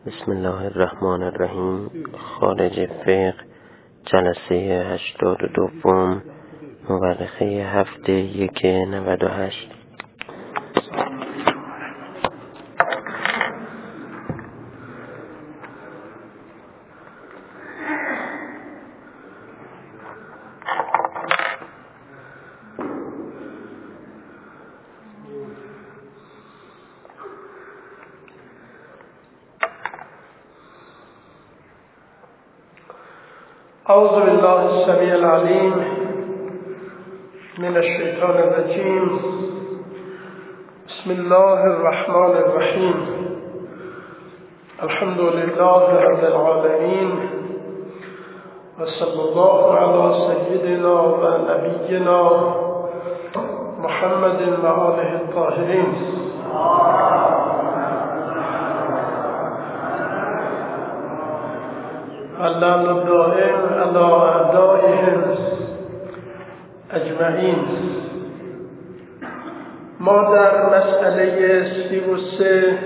بسم الله الرحمن الرحیم. خارج فقه، جلسه 82، مورخه هفته 198. أعوذ بالله السميع العليم من الشيطان الرجيم. بسم الله الرحمن الرحيم. الحمد لله رب العالمين، وصلى الله على سيدنا ونبينا محمد وآله الطاهرين. اللهم الدائم على أعدائهم أجمعين. ما در مسئله 33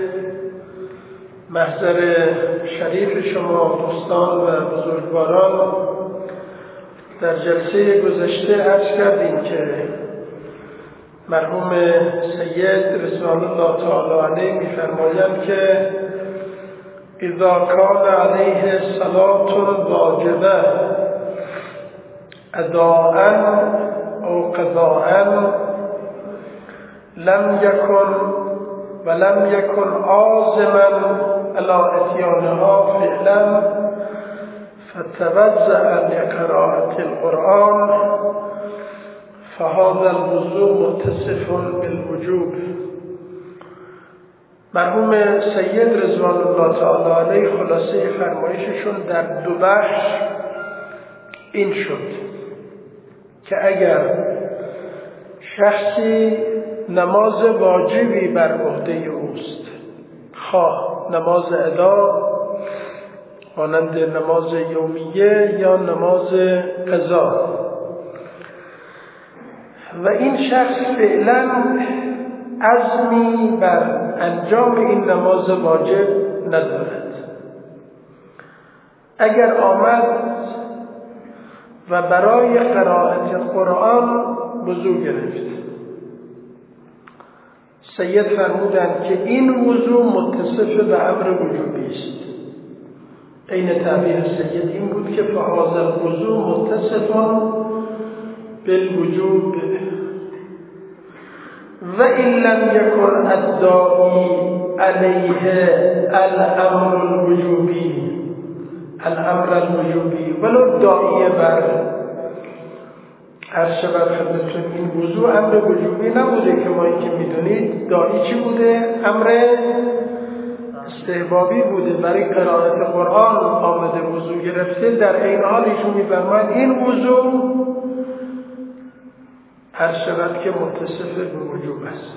محضر شریف شما دوستان و بزرگواران در جلسه گذشته عرض کردیم که مرحوم سید رضوان الله تعالی علیه می‌فرمایند که اذا کان علیه صلاة واجبه اداء او قضاء لم یکن عازما علی اتیانها فعلا فتوضأ لقراءة القرآن فهذا الوضوء متصف بالوجوب. مرحوم سید رضوان الله تعالی علیه خلاصه فرمایششون در دو بخش این شد که اگر شخصی نماز واجبی بر عهده اوست، خواه نماز ادا مانند نماز یومیه یا نماز قضا، و این شخص فعلا عزمی بر انجام این نماز واجب ندارد، اگر آمد و برای قرائت قرآن وضو گرفت، سید فرمودند که این وضو متصف به امر وجوبی است. عین تعبیر سید این بود که فهذا الوضو متصف بالوجوب و این لم یکن الداعی علیه الامر الوجوبی ولو داعی بر عرش بر خدمتون این وضوع امر وجوبی نبوده که ما این که میدونید داعی چی بوده؟ امر استحبابی بوده. برای قرائت قرآن آمده وضوع گرفته، در این حال ایشون میفرماید این وضوع هر شود که متصف به وجوب است.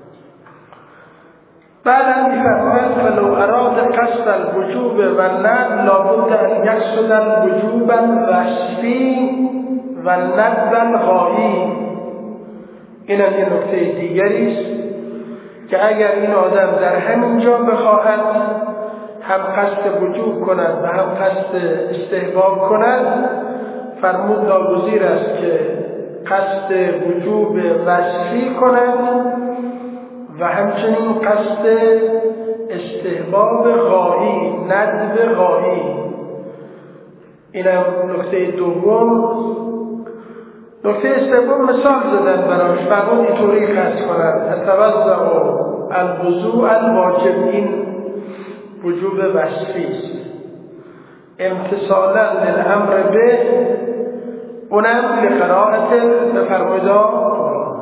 بعدا میفرماید ولو اراد قصد الوجوب و ند لابد ان یقصد الوجوب الوصفی و ند الغایی. این هم یه نکته دیگری است که اگر این آدم در همین جا بخواهد هم قصد وجوب کند و هم قصد استحباب کند، فرمود ناگزیر است که قصد وجوب وصفی کند و همچنین قصد استحباب غایی، ندب غایی. اینم نکته دوم. نکته سوم مثال زدن براش، فرمود اینطوری قصد کند اتوضأ الوضوء الواجب، این وجوب وصفی است، امتثالا للامر به، اونم لقراءت بفرمودا.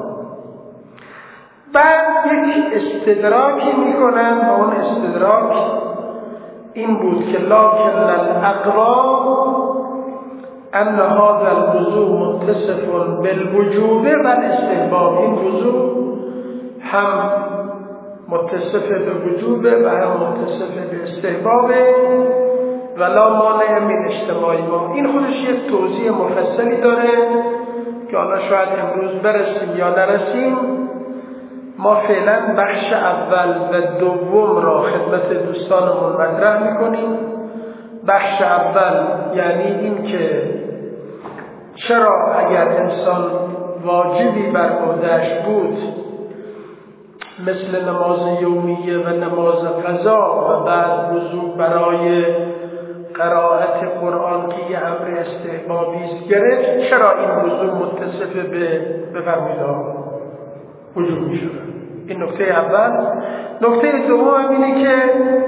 بعد یک استدراکی میکنن و اون استدراک این بود که لکن الاقرا ان هذا الوضوء متصف بالوجوب و الاستحباب، این وضوء هم متصف به وجوب و هم متصف به استحباب ولا مانع من اجتماعی ما. این خودش یک توضیح مفصلی داره که حالا شاید امروز برسیم یا نرسیم، ما فعلا بخش اول و دوم را خدمت دوستانمون مطرح میکنیم. بخش اول یعنی این که چرا اگر انسان واجبی بر عهده‌اش بود مثل نماز یومیه و نماز قضا و بعد وضو برای قرائت قرآن که یه امر استحبابی است گرفت، چرا این وضو متصف به فرمایدها وجوب میشه؟ این نکته اول. نکته دوم اینه که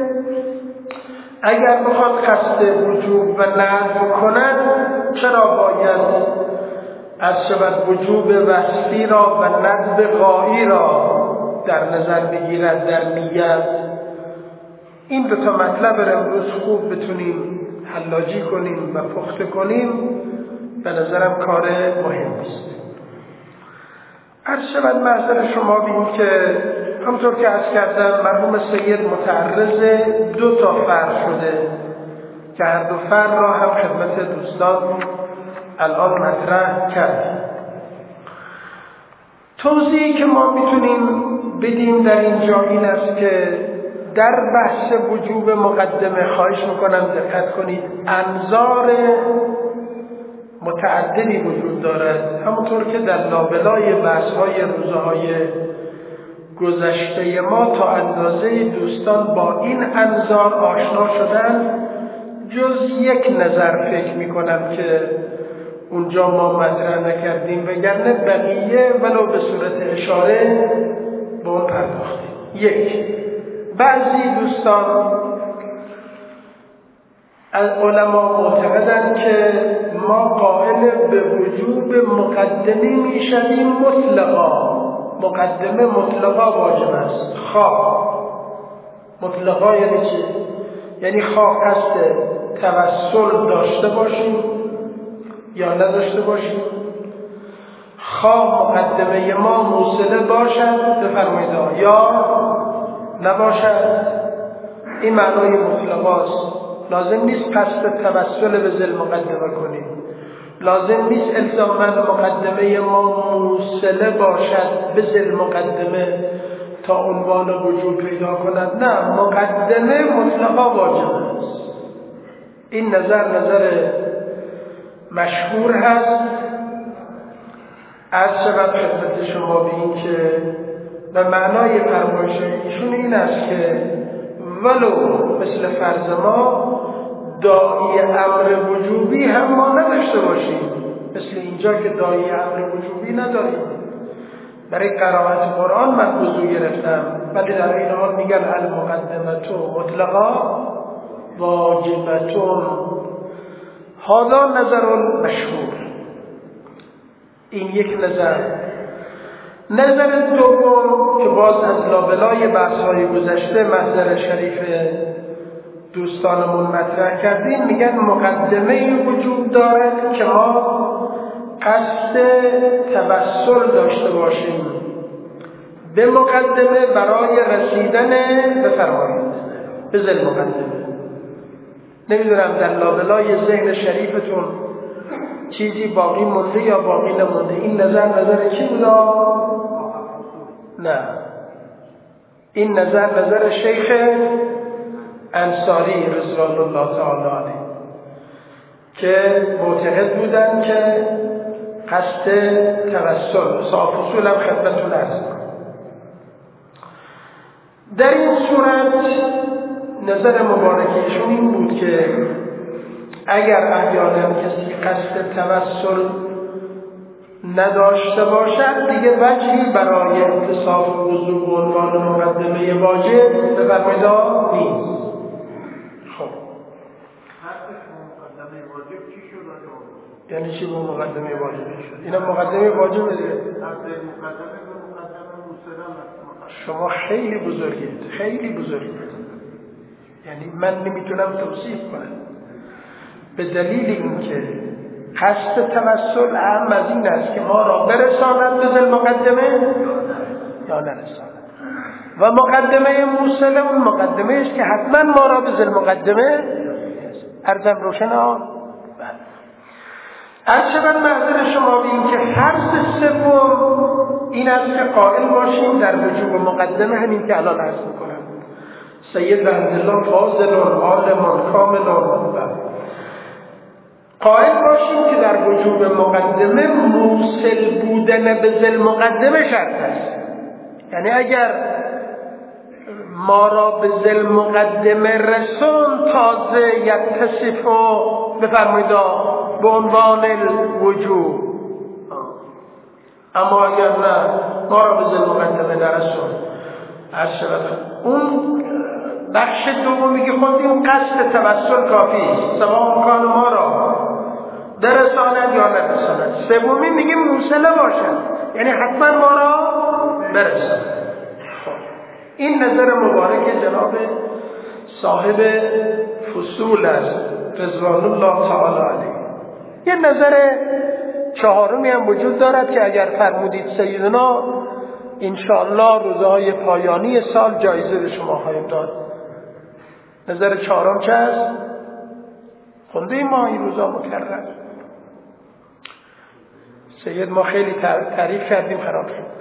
اگر بخواد قصد وجوب و ندب کند، چرا باید از شود وجوب وصفی را و ندب غایی را در نظر بگیرد در نیت؟ این دو تا مطلب را امروز خوب بتونیم حلاجی کنیم و پخته کنیم، به نظرم کار مهمی است. عرض شود محضر شما بیم که همطور که عرض کردم مرحوم سید متعرض 2 تا فرع شده که هر 2 فرع را هم خدمت دوستان الان مطرح کردیم. توضیحی که ما میتونیم بدیم در اینجا این است که در بحث وجوب مقدمه خواهش میکنم دقت کنید، انظار متعددی وجود دارد. همونطور که در لابلای بحث‌های روزهای گذشته ما تا اندازه دوستان با این انظار آشنا شدن، جز یک نظر فکر میکنم که اونجا ما مطرح نکردیم، وگرنه بقیه ولو به صورت اشاره به اون پرداختیم. یک، بعضی دوستان از علما معتقدند که ما قائل به وجوب مقدمه میشویم مطلقا. مقدمه مطلقا واجب است. خواه مطلقا یعنی چه؟ یعنی خواه قصد توسل داشته باشیم یا نداشته باشیم، خواه مقدمه ما موصله باشد بفرمایید یا نباشد، این معنای مطلقاست. لازم نیست قصد توسل به ذل مقدمه کنیم، لازم نیست الزاما مقدمه ما موصله باشد به ذل مقدمه تا عنوان وجوب پیدا کند. نه، مقدمه مطلقا واجب است. این نظر مشهور هست. از شبت خدمت شما به این که و معنای فرمایش ایشون این است که ولو مثل فرض ما داعی امر وجوبی هم ما نداشته باشیم، مثل اینجا که داعی امر وجوبی نداریم. برای قرائت قرآن من وضو گرفتم، ولی در این حال میگن المقدمه مطلقا واجبتون. هذا نظر مشهور. این یک نظر. نظر دوم که باز از لابلای بحث‌های گذشته محضر شریف دوستانمون مطرح کردیم، میگن مقدمه وجود دارد که ما قصد توسل داشته باشیم به مقدمه برای رسیدن به فرمایید به ذل مقدمه. نمیدونم در لابلای ذهن شریفتون چیزی باقی مونده یا باقی نمونده. این نظر چی بودا؟ نه، این نظر شیخ انصاری رضوان الله تعالی علیه که معتقد بودن که قصد توسل صاف اصول هم خدمتون عرض کنم. در این صورت نظر مبارکیشون این بود که اگر احیانا کسی قصد توسل نداشته باشد، دیگه وجهی برای اتصاف وضو به عنوان مقدمه واجب به برمیدا نیست. خب مقدمه واجب چی شد؟ یعنی چی به مقدمه واجب شد؟ اینا مقدمه واجب دیگه. شما خیلی بزرگید، خیلی بزرگید. یعنی من نمیتونم توصیف کنم، به دلیل اینکه قصد توسل اهم از این است که ما را برساند به ذل مقدمه یا نرساند، و مقدمه موصله اون مقدمه است که حتما ما را به ذل مقدمه. عرضم روشن ها؟ چقدر معذر شما بیم که حرف سوم این است که قائل باشیم در وجوب مقدمه، همین که الان عرض میکنم سید رحمةالله فاضل عالم کامل، قائل باشیم که در وجوب مقدمه موصل بودن به ذل مقدمه شرط است. یعنی اگر ما را به ذل مقدمه رسون تازه یتصف بفرمایید به عنوان الوجوب، اما اگر نه ما را به ذل مقدمه نرسون اون بخش دومی که خود این قصد توسل کافی است، سواء کان ما را برساند یا نرساند. سومی میگه موصله باشد، یعنی حتما ما را برساند. این نظر مبارک جناب صاحب فصول است رضوان الله تعالی علیه. یه نظر چهارمی هم وجود دارد که اگر فرمودید سیدنا انشاءالله روزهای پایانی سال جایزه به شما خواهیم داد. نظر چهارم چه است؟ خونده ما این روزا مکرر سید ما خیلی تعریف کردیم خراب شد.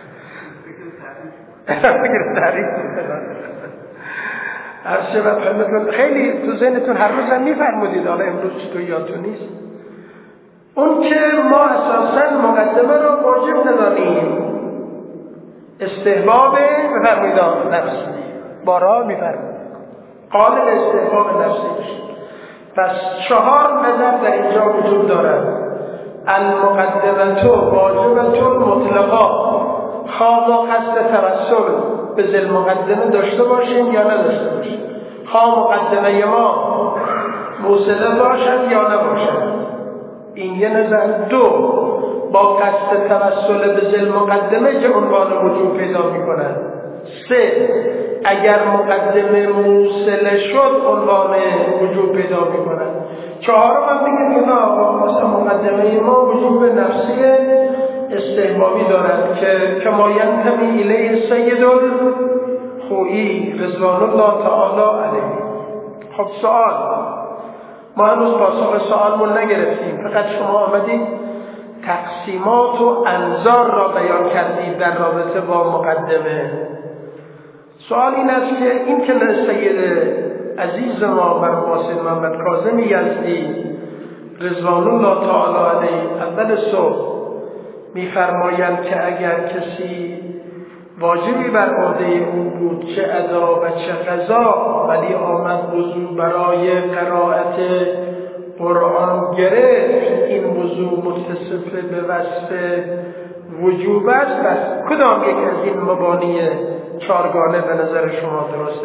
خیلی تو ذهنتون هر روز هم میفرمودید، حالا امروز تو یادتون نیست. اون که ما اساساً مقدمه را واجب ندانیم، استحباب بفرمایید نفسی بارها میفرمایید قابل استحباب نفسی. پس چهار نظر در اینجا وجود دارد. المقدمه واجبه مطلقا، خواه ما قصد توسل به ذل مقدمه داشته باشیم یا نداشته باشیم، خواه مقدمه ما موصله باشد یا نباشد. این یه نظر. دو، با قصد توسل به ذل مقدمه که عنوان وجوب پیدا می‌کند. سه، اگر مقدمه موصله شد عنوان وجوب پیدا می‌کند. چهارم هم میگه نه، واسه مقدمه ما وجوب نفسی استحبابی دارد که کما ینتمی الیه سید الخوئی رضوان الله تعالی علیه. خب سوال، ما هنوز پاسخ سوالمون نگرفتیم، فقط شما آمدید تقسیمات و انظار را بیان کردید در رابطه با مقدمه. سوال این است که این که سید عزیز ما مرحوم سید محمد کاظم یزدی رضوان الله تعالی علیه اول صبح می‌فرمایند که اگر کسی واجبی بر عهده او بود، چه ادا و چه قضا، ولی آمد وضو برای قرائت قرآن گرفت، این وضو متصف به وصف وجوب است. پس کدام یک از این مبانی چارگانه به نظر شما درسته؟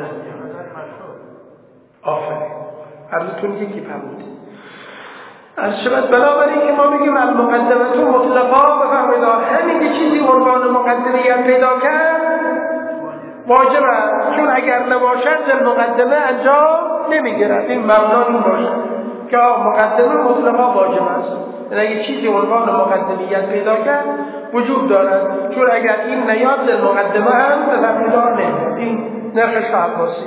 آفرین، عرضتون یکی فرمودید. از شبت بنابراین که ما بگیم المقدمه مطلقا بفرمایید همین که چیزی عنوان مقدمیت پیدا کرد واجب است، چون اگر نباشد ذل مقدمه انجام نمیگیرد. این مبنا این باشد که مقدمه مطلقا واجب است، یعنی اگه چیزی عنوان مقدمیت پیدا کرد وجوب دارد، چون اگر این نیاد ذل مقدمه هم بفرمایید نمیاد. این نرخ شعباسی.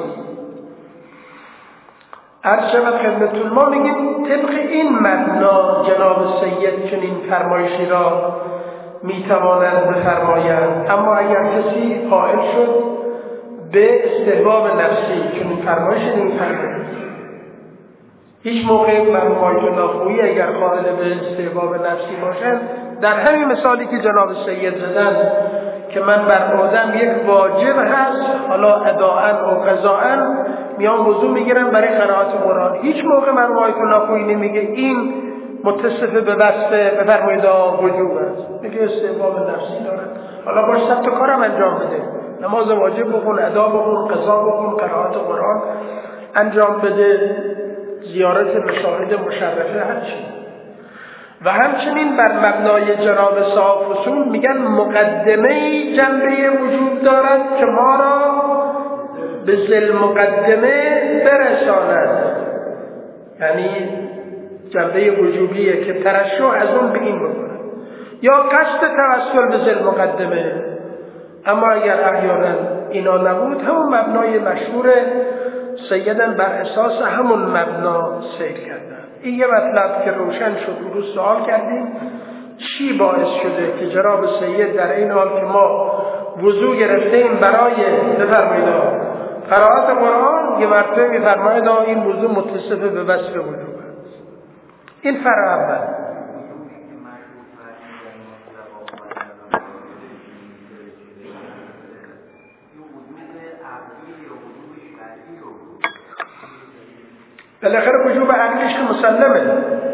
عرض شود خدمتون، ما میگیم طبق این مبنا جناب سید چنین فرمایشی را میتوانند بفرمایند، اما اگر کسی قائل شد به استحباب نفسی چنین فرمایشی نمیفرمایند. هیچ موقع مرحوم ناخویی اگر قائل به استحباب نفسی باشند، در همین مثالی که جناب سید زدن که من بر آدم یک واجب هست، حالا اداءً و قضاءً میان وضو میگیرن برای قرائت قرآن، هیچ موقع مرحوم آیت الله خویی نمیگه این متصف به وصف بفرمایید وجوب است، میگه استحباب نفسی دارد. حالا باش سبت کارم انجام بده، نماز واجب بخون، ادا بخون، قضا بخون، قرائت قرآن انجام بده، زیارت مشاهد مشرفه، هرچی. و همچنین بر مبنای جناب صاحب فصول میگن مقدمه جنبه وجود دارد که ما را به ذل مقدمه برساند، یعنی جنبه وجوبیه که ترشح از اون به این بکنه، یا قصد توسل به ذل مقدمه. اما اگر احیانا اینا نبود، همون مبنای مشهور سیدن بر اساس همون مبنا سیر کردن. این یه مطلب که روشن شد. اون سوال کردیم چی باعث شده که جناب سید در این حال که ما وضو گرفتیم برای بفرمایید قرائت قرآن، یه مرتبه میفرماید این وضو متصف به وصف وجوب است. این فرع اول. بالاخره وجوب عقلیش که مسلمه،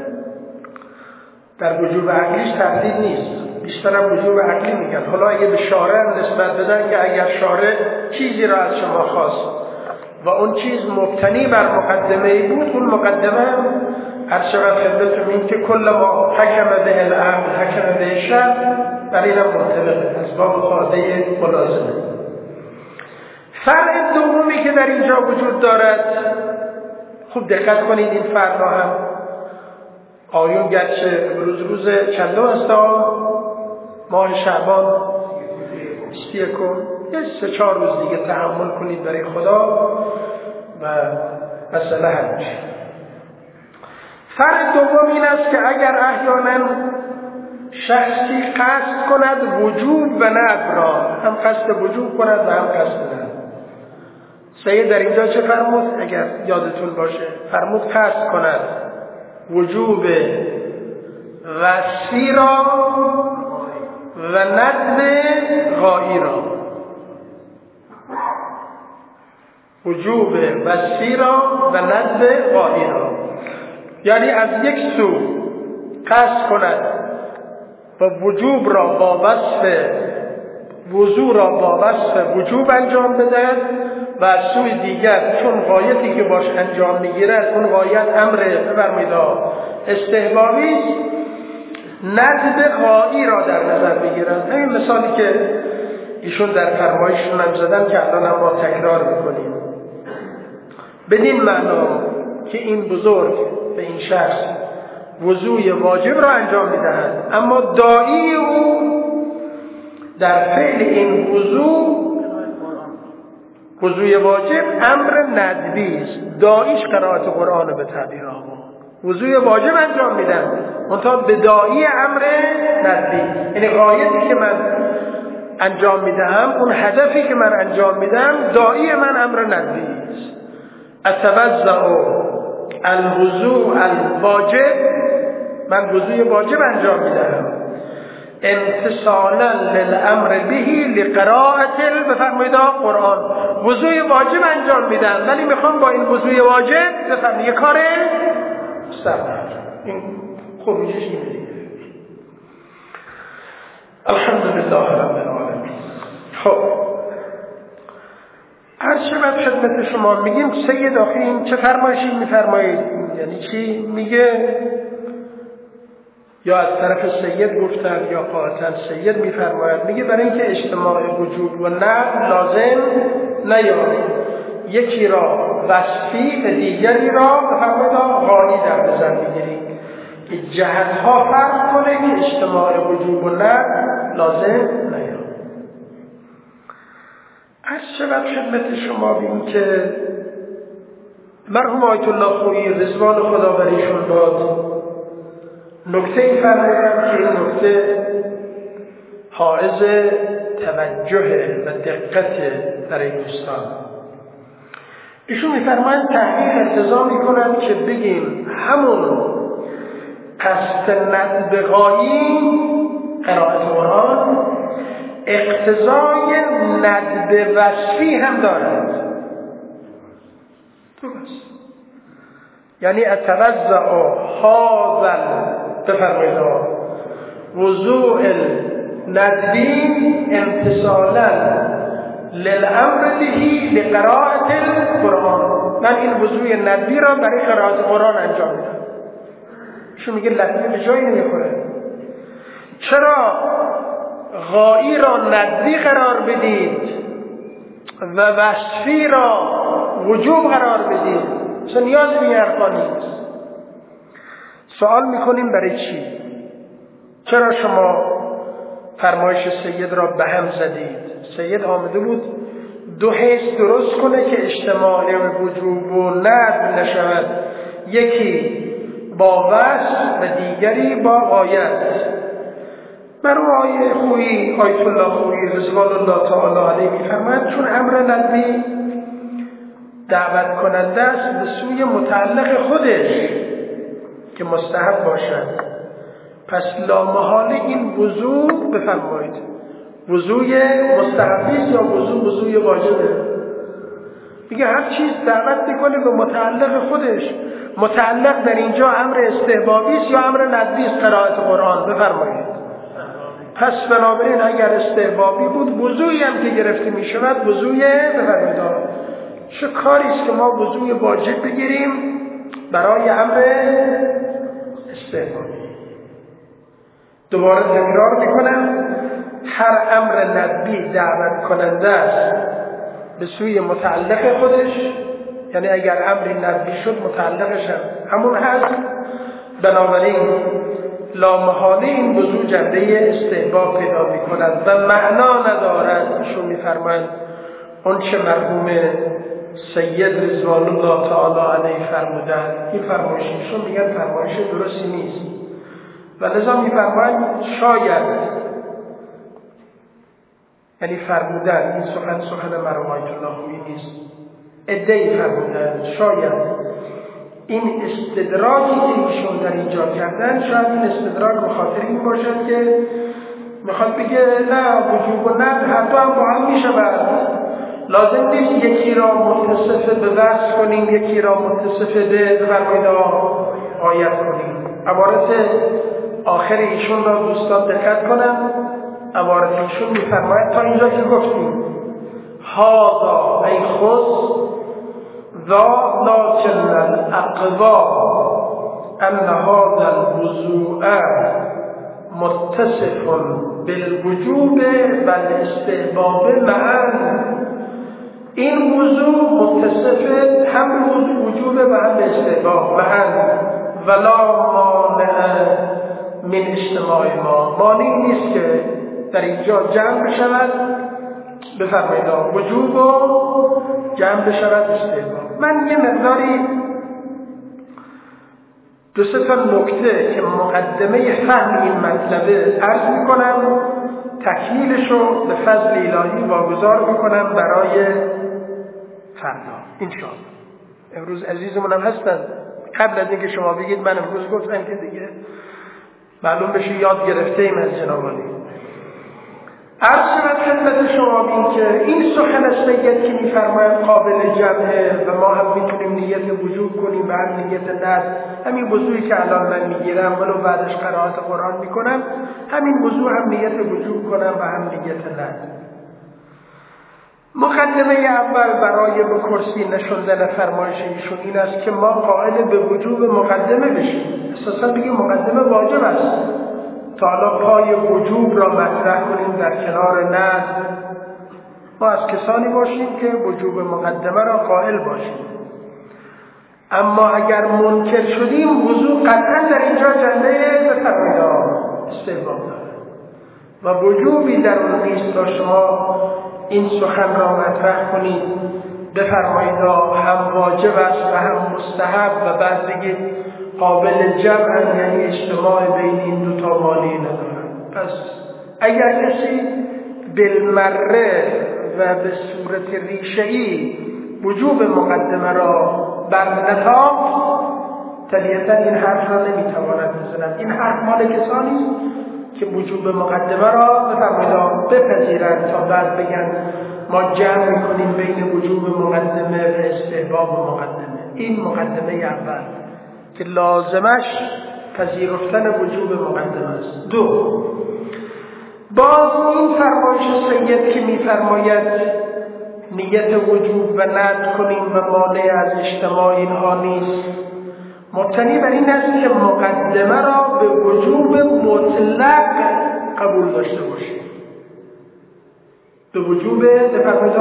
در وجوب عقلیش تردید نیست، بیشترم وجوب عقلی میگن. حالا اگه به شارع نسبت بدن که اگر شارع چیزی را از شما خواست و اون چیز مبتنی بر مقدمه ای بود، اون مقدمه هر شود خدمتتون این که کل ما حکم به العقل حکم به شرع در این هم منطبقه از باب خاضه ملازمه. فرع دومی که در اینجا وجود دارد، خوب دقت کنید، این فرع را هم آیون گرچه روز چندم است؟ ماه شعبان 21، یه 3-4 روز دیگه تحمل کنید برای خدا و مسئله حل میشه. فرق دوم این است که اگر احیانا شخصی قصد کند وجوب و ندب را، هم قصد وجوب کند و هم قصد ندب. سید در اینجا چه فرمود؟ اگر یادتون باشه فرمود قصد کند وجوب وصفی را و ندب غایی را. وجوب وصفی را و ندب غایی را، یعنی از یک سو قصد کند و وجوب را با وصف وضو را با وصف وجوب انجام بدهد و از سوی دیگر چون غایتی که باش انجام میگیرد اون غایت امر بفرمایید استحبابی است، ندب غایی را در نظر بگیرند. همین مثالی که ایشون در فرمایششون هم زدن که الان هم ما تکرار میکنیم، بدین معنا که این بزرگ به این شخص وضوی واجب را انجام میدهند، اما داعی او در فعل این وضوی واجب امر ندبی است. داعیش قرائت قرآن به تعبیر آقا وضوی واجب انجام میدن، منتها به داعی امر ندبی، یعنی غایتی که من انجام میدهم، اون هدفی که من انجام میدم، داعی من امر ندبی است. اتوضع الوضوء الواجب، من وضوی واجب انجام میدهم امتصالا للامر بهی لقراءت بفرمایید قرآن. وضوی واجب انجام میدم ولی میخوام با این وضوی واجب بفرمایید یه کار مستحب. این خوب میشه این دیگه. الحمدلله رب العالمین. خب هر شبت خدمت شما میگیم سید آخی این چه فرمایشی میفرمایید؟ یعنی چی میگه؟ یا از طرف سید گفتن یا قاطعا سید میفرماید، میگه برای اینکه اجتماع وجود و ندب لازم نیاید، یکی را وصفی و دیگری را بفرمایید غایی در نظر میگیریم که جهتها فرق کنه که اجتماع وجود و ندب لازم نیاید. از شبت خدمت شما بیم که مرحوم آیت الله خویی رضوان خدا بر ایشون باد نکته ای فرمودن که این نکته حائز توجه و دقت برای دوستان. ایشون میفرمایند تحقیق التزا میکنند که بگیم همون قصد ندب غایی قرائت قرآن اقتضای ندب وصفی هم دارد. درست، یعنی اتوضع هذا بفرمایید وضوء الندبی امتصالا للامر بهی لقراءت القرآن، من این وضوء ندبی را برای قرائت قرآن انجام میدم. شو میگه لطمه به جایی نمیخوره. چرا غایی را ندبی قرار بدید و وصفی را وجوب قرار بدید؟ چه نیاز به این حرفا نیست. سوال میکنیم برای چی؟ چرا شما فرمایش سید را به هم زدید؟ سید آمده بود دو حیث درست کنه که اجتماع وجوب و ندب نشود، یکی با وصف و دیگری با غایت. مرحوم خویی آیت الله خویی رضوان الله تعالی علیه می‌فرماید چون امر ندبی دعوت کننده است به سوی متعلق خودش که مستحب باشد، پس لامحال این وضوع بفرمایید وضوع مستحبی است یا وضوع واجبه؟ میگه هر چیز دعوت میکنه به متعلق خودش. متعلق در اینجا امر استحبابی است یا امر ندبی است؟ قرائت قرآن بفرمایید. پس بنابراین اگر استحبابی بود وضوعی هم که گرفته میشود وضوع بفرمایید. چه کاری است که ما وضوع واجب بگیریم برای امر استحبابی؟ دوباره تکرار میکنم، هر امر ندبی دعوت کننده است به سوی متعلق خودش، یعنی اگر امری ندبی شد متعلقش همون هست. بنابراین لامحاله این وضوع جنبه استحباب پیدا میکند و معنا ندارد. ایشون میفرمایند اون چه مرحوم سید رضوان الله تعالی علیه فرمودند، این فرمایششون میگن فرمایش درستی نیست و لذا میفرمایند شاید، یعنی فرمودن این سخن مرحوم آیت الله خویی نیست، ادعی فرمودن شاید این استدراکی که ایشون در اینجا کردن شاید این استدراک به خاطر این باشد که میخواد بگه نه وجوب و ندب هر دو هم با هم میشود، لازم نیست یکی را متصف به وصف کنیم یکی را متصف به فرمایده آیت کنیم. عبارت آخر ایشون را دوستان دقت کنم. عبارت ایشون میفرماید تا اینجا که گفتیم هذا ای خص ذا لکن الاقوا ان هذا الوضوء متصف بالوجوب و الاستحباب معا. این وضوع متصف هم وجوب و هم استحباب معا ولا مانع من اجتماع ما. مانع نیست که در اینجا جمع بشود بفرمایید وجوب و جمع بشود استحباب. من یه مقداری دو سه تا نکته که مقدمه فهم این مطلبه عرض میکنم، تکمیلش رو به فضل الهی واگذار میکنم برای فردا انشاءالله. امروز عزیزمون هم هستن، قبل از اینکه شما بگید من امروز گفتم که دیگه معلوم بشه یاد گرفته ایم از جنابانی. عرض شود خدمت شما بین که این سخن سید که میفرماید قابل جمعه و ما هم میتونیم نیت وجوب کنیم و هم نیت ندب. همین وضوعی که الان من میگیرم ولو بعدش قرائت قرآن میکنم همین وضوع هم نیت وجوب کنم و هم نیت ندب. مقدمه اول برای به کرسی نشوندن فرمایش ایشون این است که ما قائل به وجوب مقدمه بشیم. اساسا بگیم مقدمه واجب است تا حالا پای وجوب را مطرح کنیم در کنار ندب. ما از کسانی باشیم که وجوب مقدمه را قائل باشیم، اما اگر منکر شدیم وضوع قطعا در اینجا جنبه بفرمایید استحباب داره و وجوبی در اون نیست تا شما این سخن را مطرح کنید بفرمایید هم واجب است و هم مستحب و بعد بگید قابل جمع، یعنی اجتماع بین این دو تا مانعی ندارد. پس اگر کسی بالمره و به صورت ریشه‌ای وجوب مقدمه را برنتافت طبیعتا این حرف را نمیتواند بزند. این حرف مال کسانی است که وجوب مقدمه را بفرمایید بپذیرند تا بعد بگن ما جمع میکنیم بین وجوب مقدمه و استحباب مقدمه. این مقدمه اول که لازمش پذیرفتن وجوب مقدمه است. دو، باز این فرمایش سید که میفرماید نیت وجوب و ندب کنیم و مانع از اجتماع اینها نیست، مبتنی بر این است که مقدمه را به وجوب مطلق قبول داشته باشیم. به وجوب مطلق.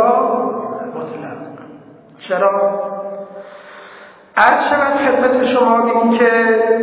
چرا؟ عرض شود خدمت شما این که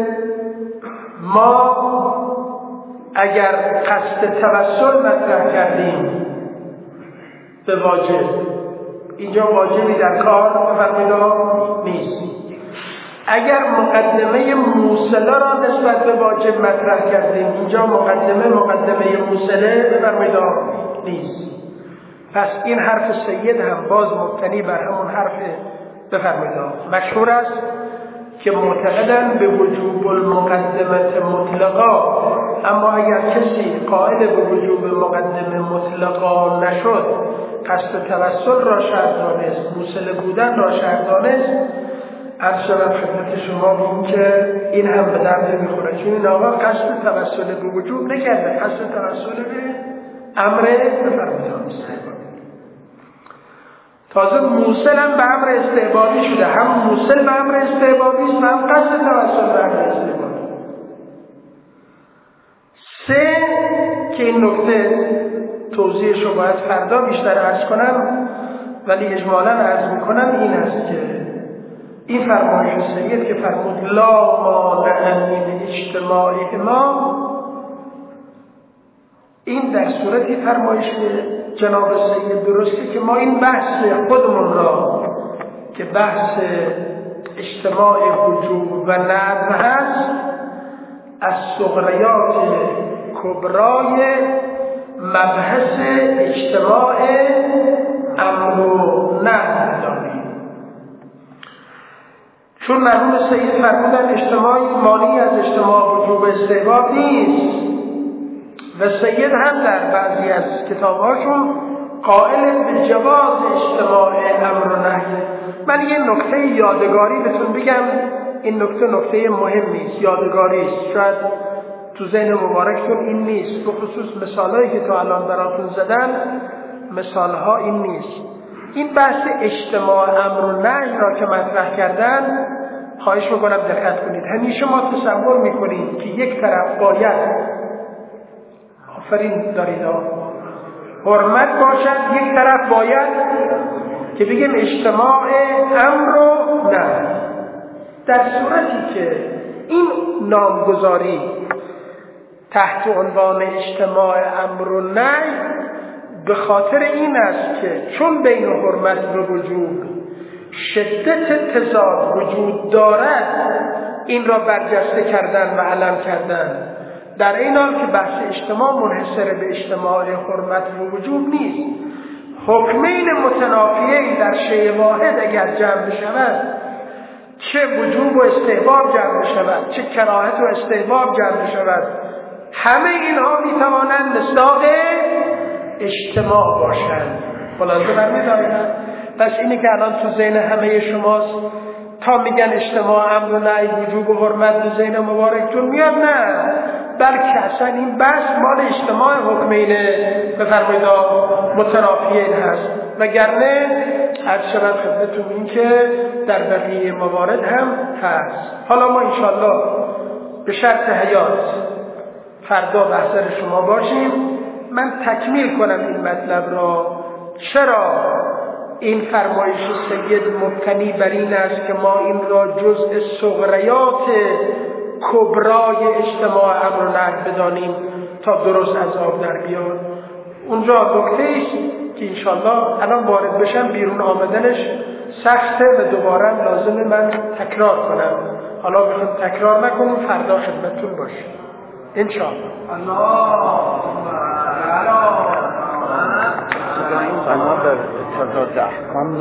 ما اگر قصد توسل مطرح کردیم به واجب، اینجا واجبی در کار بفرمایید نیست. اگر مقدمه موصله را نسبت به واجب مطرح کردیم، اینجا مقدمه موصله بفرمایید نیست. پس این حرف سید هم باز مبتنی بر همون حرف بفرمایید مشهور است که معتقدن به وجوب المقدمه مطلقا، اما اگر کسی قائل به وجوب مقدمه مطلقا نشد، قصد توسل را شرط دانست، موصله بودن را شرط دانست، عرض شود خدمت شما بگیم که این هم به درد میخوره، چون این آقا قصد توسل به وجوب نکرده، قصد توسل به امر بفرمایید استحبابی. تازه موصل هم به امر استحبابی شده، هم موصل به امر استحبابی است و هم قصد توسل به امر استحبابی. سه که این نکته توضیحش رو باید فردا بیشتر عرض کنم، ولی اجمالا عرض میکنم این است که این فرمایش سید که فرمود لا مانع من اجتماعهما، این در صورتی فرمایش جناب سید درسته که ما این بحث خودمون را که بحث اجتماع وجوب و ندب هست، از صغریات کبرای مبحث اجتماع امر و نهی داریم. چون مرحوم سید فرمودن اجتماعی مانعی از اجتماع وجوب استحباب نیست و سید هم در بعضی از کتابهاشون قائل به جواز اجتماع امر و نهی. من یه نکته یادگاری بهتون بگم، این نکته مهمی است، یادگاری است، شاید تو ذهن مبارکتون این نیست، به خصوص مثالهایی که تا الان براتون زدن مثالها این نیست. این بحث اجتماع امر و نهی را که مطرح کردن، خواهش میکنم دقت کنید. همیشه ما تصور میکنیم که یک طرف باید آفرین دارید حرمت باشد، یک طرف باید که بگیم اجتماع امر و نهی. در صورتی که این نامگذاری تحت عنوان اجتماع امر و نهی به خاطر این است که چون بین حرمت و وجوب شدت تضاد وجود دارد، این را برجسته کردن و علم کردن، در این حال که بحث اجتماع منحصر به اجتماع حرمت و وجوب نیست. حکمین متنافیین در شیء واحد اگر جمع بشود، چه وجوب و استحباب جمع بشود، چه کراهت و استحباب جمع بشود، همه اینها میتوانند مصداق اجتماع باشند. خلاصه برمی‌دارید. پس اینی که الان تو ذهن همه شماست تا میگن اجتماع امر و نهی وجوب و حرمت تو ذهن مبارکتون میاد، نه، بلکه اصلا این بحث مال اجتماع حکمین بفرمایید متنافیین هست، وگرنه عرض شود خدمتتون این که در بقیه موارد هم هست. حالا ما انشالله به شرط حیات فردا به حضر شما باشیم. من تکمیل کنم این مطلب را. چرا این فرمایش سید مبتنی بر این است که ما این را جزء صغریات کبرای اجتماع امر و نهی بدانیم تا درست از آب در بیاد. اونجا نکته‌ای که انشالله الان وارد بشم بیرون آمدنش سخته و دوباره لازمه من تکرار کنم. حالا بخوام تکرار نکنیم، فردا خدمتتون باشیم انشالله.